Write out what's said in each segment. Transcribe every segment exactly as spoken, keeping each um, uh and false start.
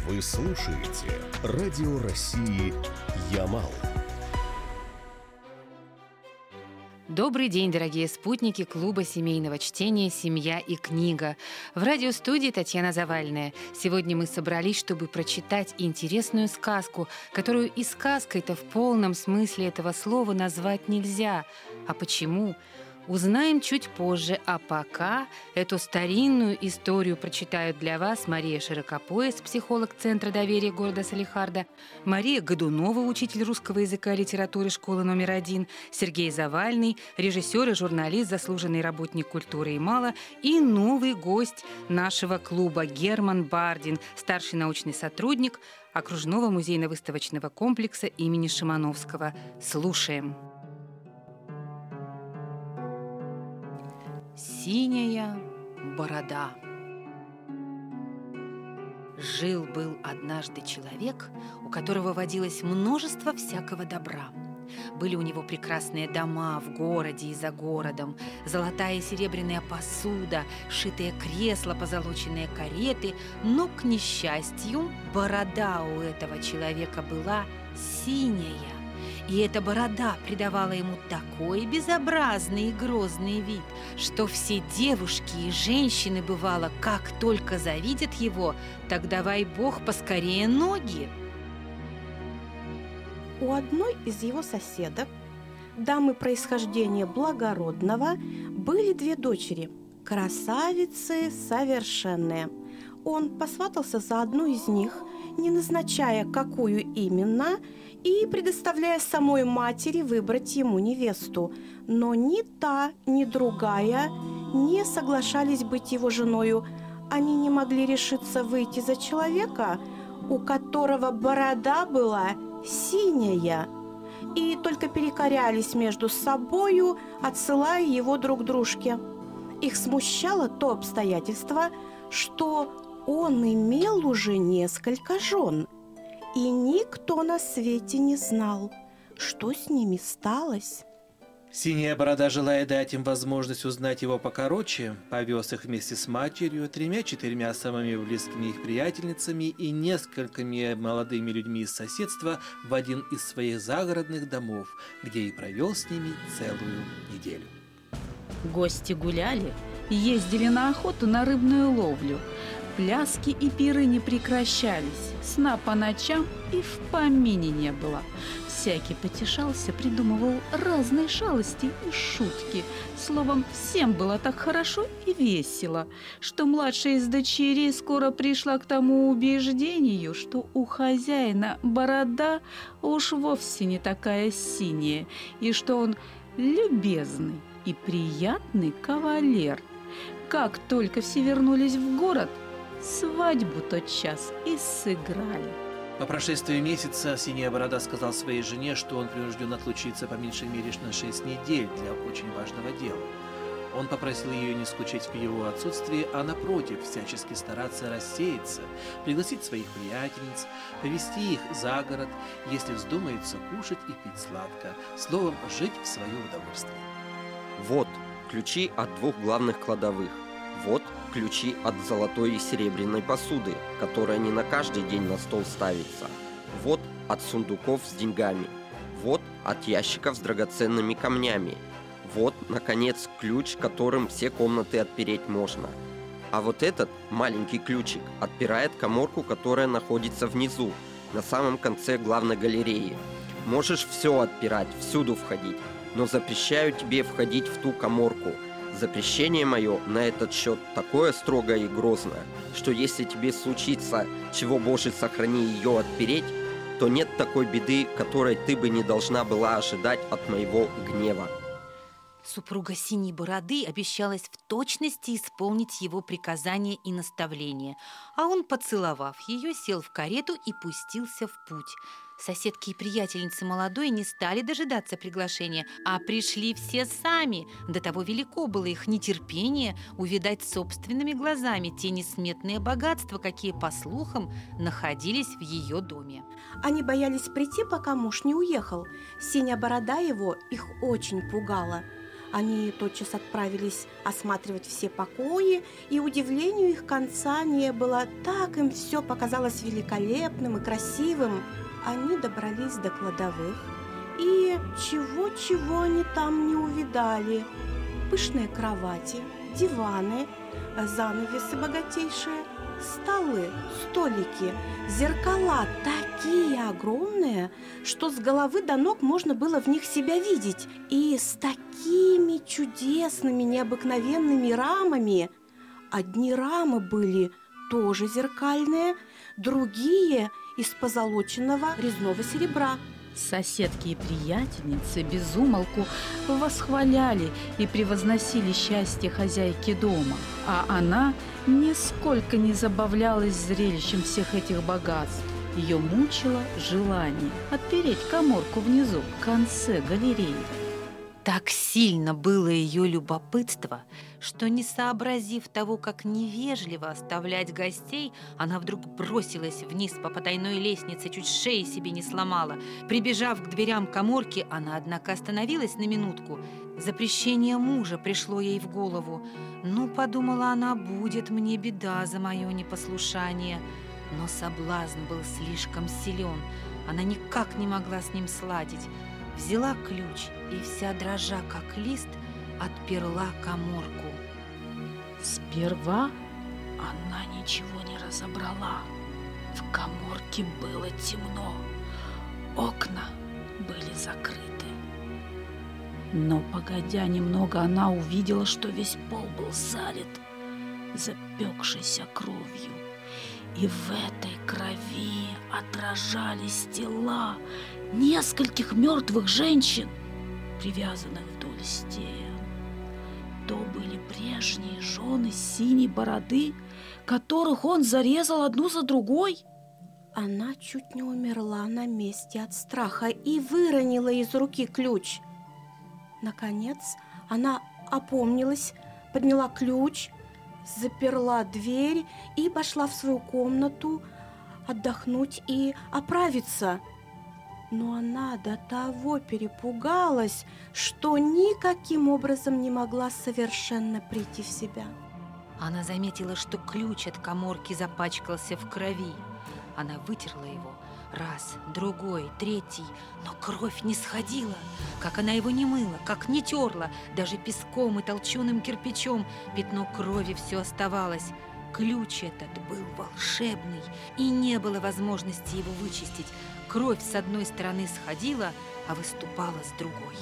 Вы слушаете Радио России «Ямал». Добрый день, дорогие спутники клуба семейного чтения «Семья и книга». В радиостудии Татьяна Завальная. Сегодня мы собрались, чтобы прочитать интересную сказку, которую и сказкой-то в полном смысле этого слова назвать нельзя. А почему? Узнаем чуть позже, а пока эту старинную историю прочитают для вас Мария Широкопояс, психолог Центра доверия города Салехарда, Мария Годунова, учитель русского языка и литературы школы номер один, Сергей Завальный, режиссер и журналист, заслуженный работник культуры Ямала, и новый гость нашего клуба Герман Бардин, старший научный сотрудник окружного музейно-выставочного комплекса имени Шимановского. Слушаем. Синяя борода. Жил-был однажды человек, у которого водилось множество всякого добра. Были у него прекрасные дома в городе и за городом, золотая и серебряная посуда, шитые кресла, позолоченные кареты, но, к несчастью, борода у этого человека была синяя. И эта борода придавала ему такой безобразный и грозный вид, что все девушки и женщины, бывало, как только завидят его, так давай Бог поскорее ноги. У одной из его соседок, дамы происхождения благородного, были две дочери, красавицы совершенные. Он посватался за одну из них, не назначая, какую именно, и предоставляя самой матери выбрать ему невесту. Но ни та, ни другая не соглашались быть его женою. Они не могли решиться выйти за человека, у которого борода была синяя, и только перекорялись между собою, отсылая его друг дружке. Их смущало то обстоятельство, что он имел уже несколько жен, и никто на свете не знал, что с ними сталось. Синяя борода, желая дать им возможность узнать его покороче, повез их вместе с матерью, тремя-четырьмя самыми близкими их приятельницами и несколькими молодыми людьми из соседства в один из своих загородных домов, где и провел с ними целую неделю. Гости гуляли, ездили на охоту, на рыбную ловлю. Пляски и пиры не прекращались, сна по ночам и в помине не было. Всякий потешался, придумывал разные шалости и шутки. Словом, всем было так хорошо и весело, что младшая из дочерей скоро пришла к тому убеждению, что у хозяина борода уж вовсе не такая синяя, и что он любезный и приятный кавалер. Как только все вернулись в город, свадьбу тотчас и сыграли. По прошествии месяца Синяя борода сказал своей жене, что он принужден отлучиться по меньшей мере на шесть недель для очень важного дела. Он попросил ее не скучать в его отсутствии, а напротив, всячески стараться рассеяться, пригласить своих приятельниц, повести их за город, если вздумается кушать и пить сладко, словом, жить в свое удовольствие. Вот ключи от двух главных кладовых. Вот ключи от золотой и серебряной посуды, которая не на каждый день на стол ставится. Вот от сундуков с деньгами. Вот от ящиков с драгоценными камнями. Вот, наконец, ключ, которым все комнаты отпереть можно. А вот этот маленький ключик отпирает каморку, которая находится внизу, на самом конце главной галереи. Можешь все отпирать, всюду входить, но запрещаю тебе входить в ту каморку. Запрещение мое на этот счет такое строгое и грозное, что если тебе случится, чего Боже сохрани, ее отпереть, то нет такой беды, которой ты бы не должна была ожидать от моего гнева. Супруга Синей бороды обещалась в точности исполнить его приказания и наставления, а он, поцеловав ее, сел в карету и пустился в путь. Соседки и приятельницы молодой не стали дожидаться приглашения, а пришли все сами. До того велико было их нетерпение увидать собственными глазами те несметные богатства, какие, по слухам, находились в ее доме. Они боялись прийти, пока муж не уехал. Синяя борода его их очень пугала. Они тотчас отправились осматривать все покои, и удивлению их конца не было. Так им все показалось великолепным и красивым. Они добрались до кладовых, и чего-чего они там не увидали. Пышные кровати, диваны, занавесы богатейшие, столы, столики, зеркала такие огромные, что с головы до ног можно было в них себя видеть. И с такими чудесными, необыкновенными рамами. Одни рамы были тоже зеркальные, другие из позолоченного резного серебра. Соседки и приятельницы без умолку восхваляли и превозносили счастье хозяйки дома, а она нисколько не забавлялась зрелищем всех этих богатств. Ее мучило желание отпереть каморку внизу, в конце галереи. Так сильно было ее любопытство, что, не сообразив того, как невежливо оставлять гостей, она вдруг бросилась вниз по потайной лестнице, чуть шеи себе не сломала. Прибежав к дверям каморки, она, однако, остановилась на минутку. Запрещение мужа пришло ей в голову. «Ну, — подумала она, — будет мне беда за мое непослушание». Но соблазн был слишком силен, она никак не могла с ним сладить. Взяла ключ и, вся дрожа, как лист, отперла каморку. Сперва она ничего не разобрала. В каморке было темно, окна были закрыты. Но, погодя немного, она увидела, что весь пол был залит запекшейся кровью. И в этой крови отражались тела нескольких мертвых женщин, привязанных вдоль стен. То были прежние жены синей бороды, которых он зарезал одну за другой. Она чуть не умерла на месте от страха и выронила из руки ключ. Наконец она опомнилась, подняла ключ, заперла дверь и пошла в свою комнату отдохнуть и оправиться. Но она до того перепугалась, что никаким образом не могла совершенно прийти в себя. Она заметила, что ключ от каморки запачкался в крови. Она вытерла его раз, другой, третий, но кровь не сходила. Как она его не мыла, как не терла, даже песком и толченым кирпичом, пятно крови все оставалось. Ключ этот был волшебный, и не было возможности его вычистить. Кровь с одной стороны сходила, а выступала с другой.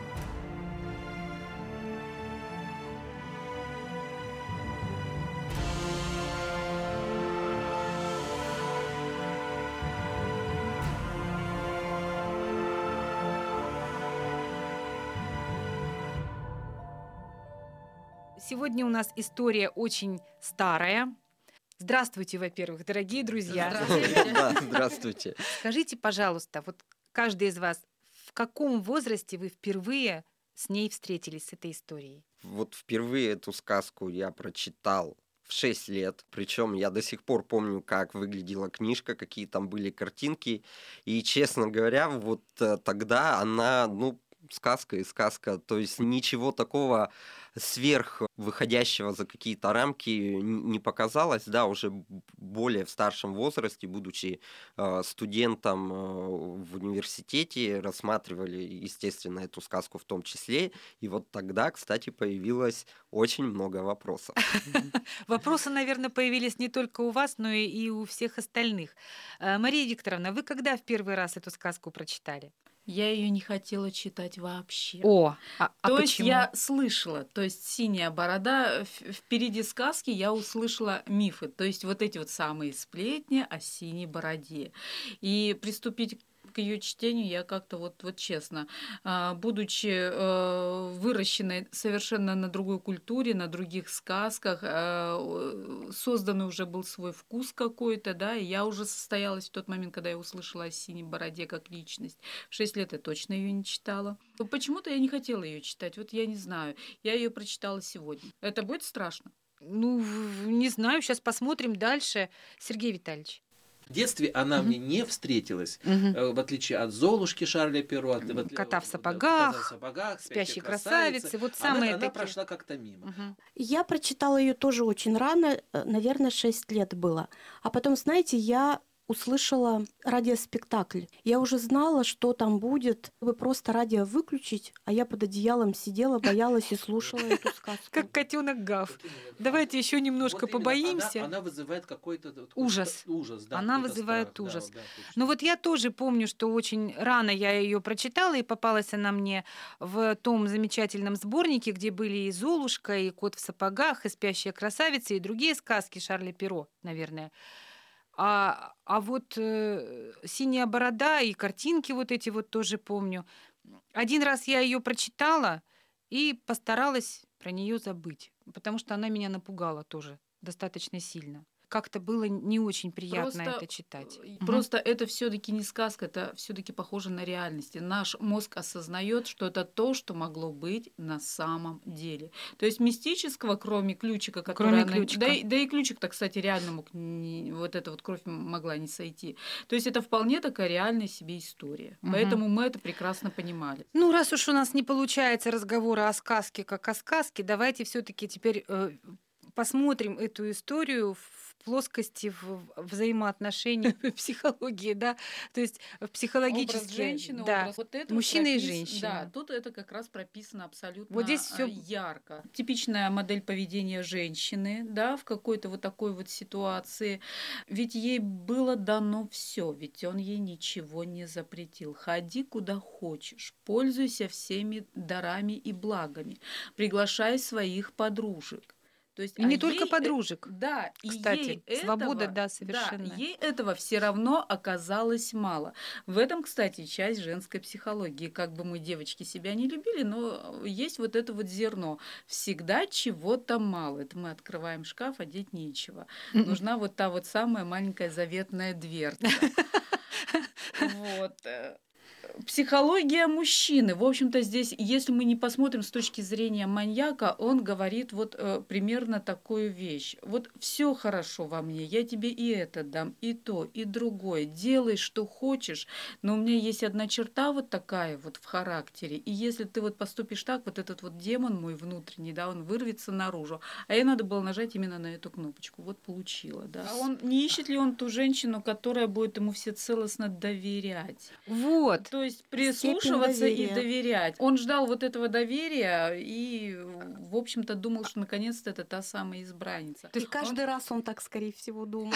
Сегодня у нас история очень старая. Здравствуйте, во-первых, дорогие друзья. Здравствуйте. Да, здравствуйте. Скажите, пожалуйста, вот каждый из вас, в каком возрасте вы впервые с ней встретились, с этой историей? Вот впервые эту сказку я прочитал в шесть лет. Причем я до сих пор помню, как выглядела книжка, какие там были картинки. И, честно говоря, вот тогда она, ну, сказка и сказка. То есть ничего такого сверх выходящего за какие-то рамки не показалось. Да, уже более в старшем возрасте, будучи э, студентом э, в университете, рассматривали, естественно, эту сказку в том числе. И вот тогда, кстати, появилось очень много вопросов. Вопросы, наверное, появились не только у вас, но и у всех остальных. Мария Викторовна, вы когда в первый раз эту сказку прочитали? Я ее не хотела читать вообще. О, а, а то почему? есть я слышала, то есть «Синяя борода», впереди сказки я услышала мифы, то есть вот эти вот самые сплетни о синей бороде. И приступить к ее чтению я как-то вот, вот честно, будучи выращенной совершенно на другой культуре, на других сказках, созданный уже был свой вкус какой-то, да, и я уже состоялась в тот момент, когда я услышала о синей бороде как личность. В шесть лет я точно ее не читала. Почему-то я не хотела ее читать, вот я не знаю. Я ее прочитала сегодня. Это будет страшно? Ну, не знаю, сейчас посмотрим дальше. Сергей Витальевич. В детстве она Мгм. мне не встретилась, Мгм. э, в отличие от Золушки Шарля Перро, от- в отли- Кота в да, сапогах, «Кота в сапогах», «Спящей «Спящей красавицы». красавицы», вот Она, самые она такие. прошла как-то мимо. Мгм. Я прочитала ее тоже очень рано, э, наверное, шесть лет было. А потом, знаете, я услышала радиоспектакль. Я уже знала, что там будет. Вы просто радио выключить, а я под одеялом сидела, боялась и слушала эту сказку. Как котенок Гав. Вот именно. Давайте еще немножко Вот именно, побоимся. Она, она вызывает какой-то вот Ужас. ужас, да, Она какой-то вызывает страх, да, ужас. да, точно. Ну вот я тоже помню, что очень рано я ее прочитала, и попалась она мне в том замечательном сборнике, где были и «Золушка», и «Кот в сапогах», и «Спящая красавица», и другие сказки Шарля Перро, наверное. А, а вот э, «Синяя борода» и картинки вот эти вот тоже помню. Один раз я ее прочитала и постаралась про нее забыть, потому что она меня напугала тоже достаточно сильно. Как-то было не очень приятно Просто, это читать. э, Мгм. Просто это все-таки не сказка, это все-таки похоже на реальность. И наш мозг осознает, что это то, что могло быть на самом деле. То есть мистического, кроме ключика, который Кроме она- ключика. Да, и, да и ключик-то, кстати, реально мог не- вот эта вот кровь м- могла не сойти. То есть это вполне такая реальная себе история. Мгм. Поэтому мы это прекрасно понимали. Ну, раз уж у нас не получается разговора о сказке как о сказке, давайте все-таки теперь э, посмотрим эту историю в плоскости в- в- взаимоотношений в психологии, да, то есть в психологически, Образ женщины, да, образ вот это мужчина и пропис- женщина. Да, тут это как раз прописано абсолютно Вот здесь всё- а, ярко. Типичная модель поведения женщины, да, в какой-то вот такой вот ситуации. Ведь ей было дано все, ведь он ей ничего не запретил. Ходи куда хочешь, пользуйся всеми дарами и благами, приглашай своих подружек. То есть, И не а только ей, э, подружек. Да, и Кстати, ей свобода, этого- да, совершенная. Да, ей этого все равно оказалось мало. В этом, кстати, часть женской психологии. Как бы мы, девочки, себя не любили, но есть вот это вот зерно. Всегда чего-то мало. Это мы открываем шкаф, одеть нечего. Нужна вот та вот самая маленькая заветная дверца. Вот. э, Психология мужчины. В общем-то, здесь, если мы не посмотрим с точки зрения маньяка, он говорит вот э, примерно такую вещь. Вот все хорошо во мне, я тебе и это дам, и то, и другое. Делай, что хочешь, но у меня есть одна черта вот такая вот в характере. И если ты вот поступишь так, вот этот вот демон мой внутренний, да, он вырвется наружу. А ей надо было нажать именно на эту кнопочку. Вот получила, да. А он не ищет ли он ту женщину, которая будет ему всецелостно доверять? Вот. То есть прислушиваться и доверия. доверять. Он ждал вот этого доверия и, в общем-то, думал, что наконец-то это та самая избранница. И каждый раз он так, скорее всего, думал.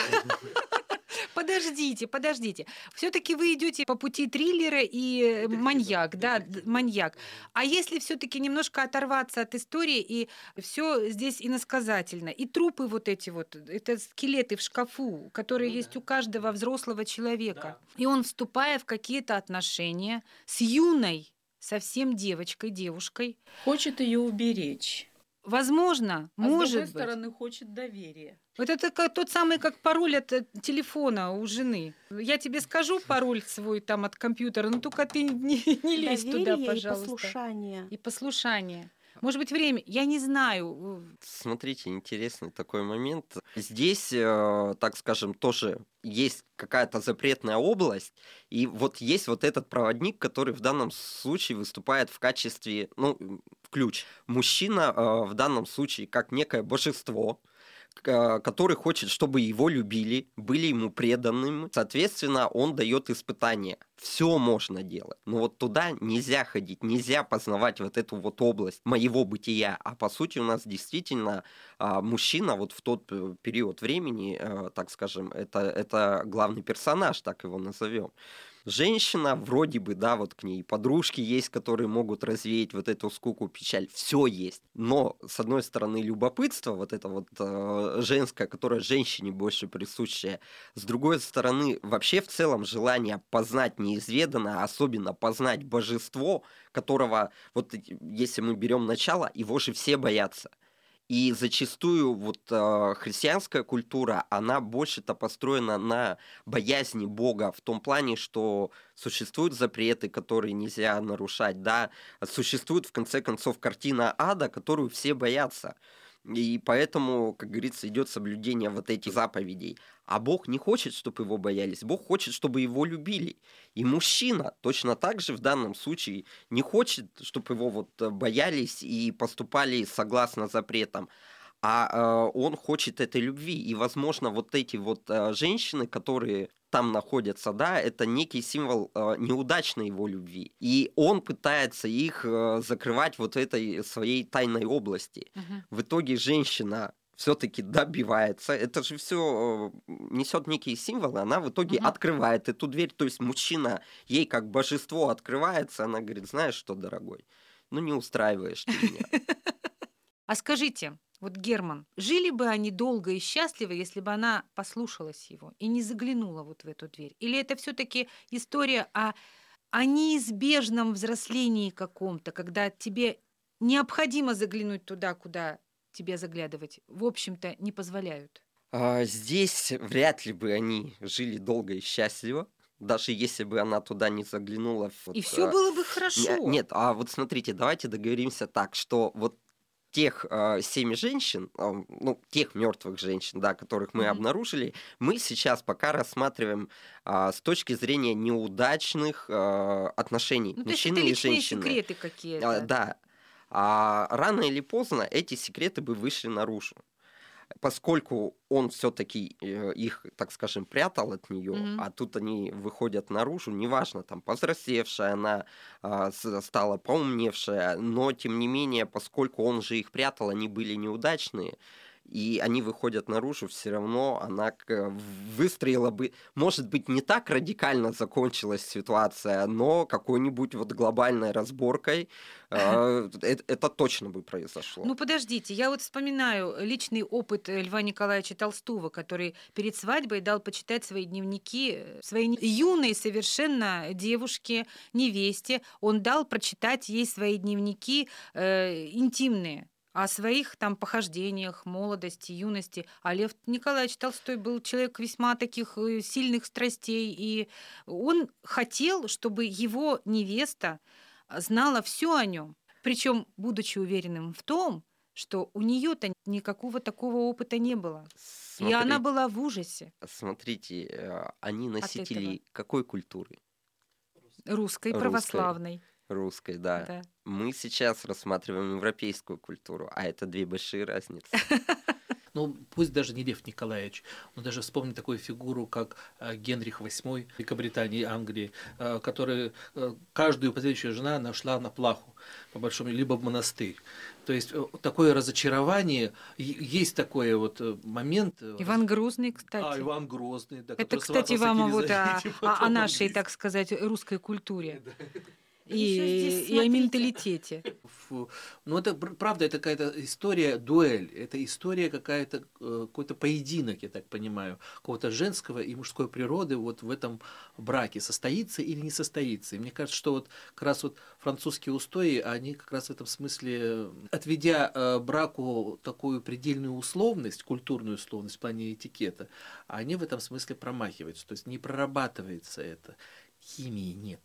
Подождите, подождите. Все-таки вы идете по пути триллера и э, маньяк, да, д- маньяк. А если все-таки немножко оторваться от истории, и все здесь иносказательно, и трупы вот эти вот, это скелеты в шкафу, которые Ну есть да. у каждого взрослого человека, Да. и он, вступая в какие-то отношения с юной, совсем девочкой, девушкой, Хочет ее уберечь. возможно, А с может другой быть. стороны, хочет доверия. Вот это как тот самый, как пароль от э, телефона у жены. Я тебе скажу пароль свой там от компьютера, но только ты не, не лезь туда, Доверие и пожалуйста. послушание. И послушание. Может быть, время, я не знаю. Смотрите, интересный такой момент. Здесь, э, так скажем, тоже есть какая-то запретная область, и вот есть вот этот проводник, который в данном случае выступает в качестве, ну, в ключ. Мужчина э, в данном случае как некое божество, к- который хочет, чтобы его любили, были ему преданными. Соответственно, он дает испытания. Все можно делать, но вот туда нельзя ходить, нельзя познавать вот эту вот область моего бытия. А по сути у нас действительно а, мужчина вот в тот э, период времени, э, так скажем, это, это главный персонаж, так его назовем. Женщина, вроде бы, да, вот к ней подружки есть, которые могут развеять вот эту скуку, печаль. Все есть. Но, с одной стороны, любопытство, вот это вот э, женское, которое женщине больше присущее. С другой стороны, вообще в целом желание познать неизведанное, особенно познать божество, которого, вот э, если мы берем начало, его же все боятся. И зачастую вот э, христианская культура, она больше-то построена на боязни Бога в том плане, что существуют запреты, которые нельзя нарушать, да, существует в конце концов картина ада, которую все боятся. И поэтому, как говорится, идет соблюдение вот этих заповедей. А Бог не хочет, чтобы его боялись. Бог хочет, чтобы его любили. И мужчина точно так же в данном случае не хочет, чтобы его вот боялись и поступали согласно запретам. А э, он хочет этой любви. И, возможно, вот эти вот э, женщины, которые там находятся, да, это некий символ э, неудачной его любви. И он пытается их э, закрывать вот этой своей тайной области. Мгм. В итоге женщина все-таки добивается. Это же все несет некие символы. Она в итоге Мгм. открывает эту дверь. То есть мужчина ей как божество открывается. Она говорит: знаешь что, дорогой, ну не устраиваешь ты меня. А скажите, вот Герман, жили бы они долго и счастливо, если бы она послушалась его и не заглянула вот в эту дверь? Или это все-таки история о, о неизбежном взрослении каком-то, когда тебе необходимо заглянуть туда, куда тебе заглядывать, в общем-то, не позволяют? А, Здесь вряд ли бы они жили долго и счастливо, даже если бы она туда не заглянула. И Вот, все а, было бы не- хорошо. Нет, а вот смотрите, давайте договоримся так, что вот тех а, семи женщин, а, ну, тех мертвых женщин, да, которых мы Мгм. обнаружили, мы сейчас пока рассматриваем а, с точки зрения неудачных а, отношений Ну, то есть это мужчины и личные женщины. секреты А, какие-то. Да. А рано или поздно эти секреты бы вышли наружу. Поскольку он все-таки их, так скажем, прятал от нее, Мгм. а тут они выходят наружу, неважно, там повзрослевшая она, а, с- стала поумневшая, но тем не менее, поскольку он же их прятал, они были неудачные, и они выходят наружу, все равно она к- выстроила бы, может быть, не так радикально закончилась ситуация, но какой-нибудь вот глобальной разборкой а, э- это точно бы произошло. Ну, подождите, я вот вспоминаю личный опыт э, Льва Николаевича Толстого, который перед свадьбой дал почитать свои дневники э, своей не- юной совершенно девушке, невесте. Он дал прочитать ей свои дневники э, интимные о своих там похождениях, молодости, юности. А Лев Николаевич Толстой был человек весьма таких э, сильных страстей, и он хотел, чтобы его невеста знала все о нем. Причем, будучи уверенным в том, что у нее-то никакого такого опыта не было. И она Смотри- была в ужасе Смотрите, э, они этого. носители какой культуры? Русской, Русской. православной. Русской, да. Да. Мы сейчас рассматриваем европейскую культуру, а это две большие разницы. Ну, пусть даже не Лев Николаевич, но даже вспомни такую фигуру, как э, Генрих восьмой Великобритании и Англии, э, который э, каждую последующую жена нашла на плаху, по большому, либо в монастырь. То есть э, такое разочарование, е- есть такой вот э, момент. э, Иван Грозный, кстати. А, Иван Грозный, да. Это, который кстати, сватался к вам вот о, Елизавете, о- о потом нашей, английской. так сказать, русской культуре и, Ещё здесь, и о смотрите. менталитете. Фу. Ну, это пр- правда, это какая-то история, дуэль, это история какая-то, э, какой-то поединок, я так понимаю, какого-то женского и мужской природы вот в этом браке, состоится или не состоится. И мне кажется, что вот как раз вот французские устои, они как раз в этом смысле, э, отведя э, браку такую предельную условность, культурную условность в плане этикета, они в этом смысле промахиваются, то есть не прорабатывается это, химии нет.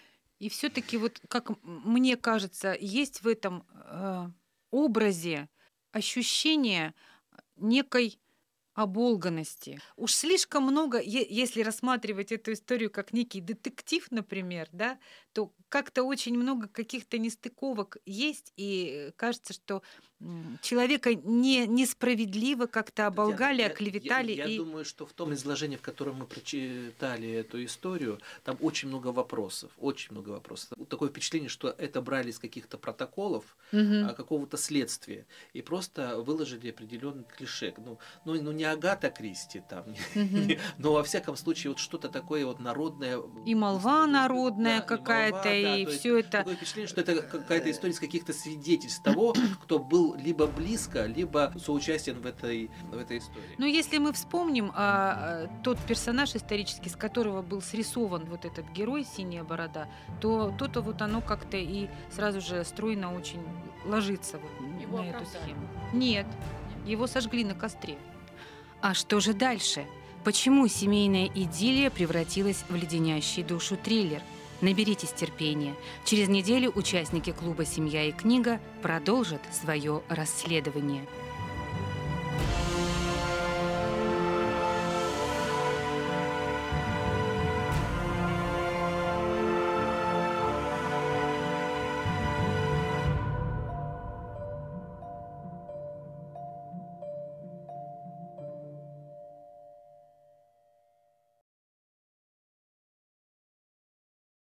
И все-таки, вот как м- мне кажется, есть в этом э, образе ощущение некой оболганности. Уж слишком много, е- если рассматривать эту историю как некий детектив, например, да, то как-то очень много каких-то нестыковок есть, и кажется, что м, человека не, несправедливо как-то оболгали, Татьяна, я- оклеветали. Я, я и... думаю, что в том изложении, в котором мы прочитали эту историю, там очень много вопросов, очень много вопросов. Такое впечатление, что это брали из каких-то протоколов, Мгм. а, какого-то следствия, и просто выложили определенный клише. Ну, ну, ну не Агата Кристи там, не- Мгм. не- но во всяком случае вот что-то такое вот народное. И молва Да, народная и какая-то, молва, да, и то есть все это. Такое впечатление, что это какая-то история из каких-то свидетельств того, кто был либо близко, либо соучастен в этой, в этой истории. Но если мы вспомним а, а, тот персонаж исторический, с которого был срисован вот этот герой «Синяя борода», то то-то вот оно как-то и сразу же стройно очень ложится вот Его на эту оправдали. схему. Нет, его сожгли на костре. А что же дальше? Почему семейная идиллия превратилась в леденящий душу триллер? Наберитесь терпения. Через неделю участники клуба «Семья и книга» продолжат свое расследование.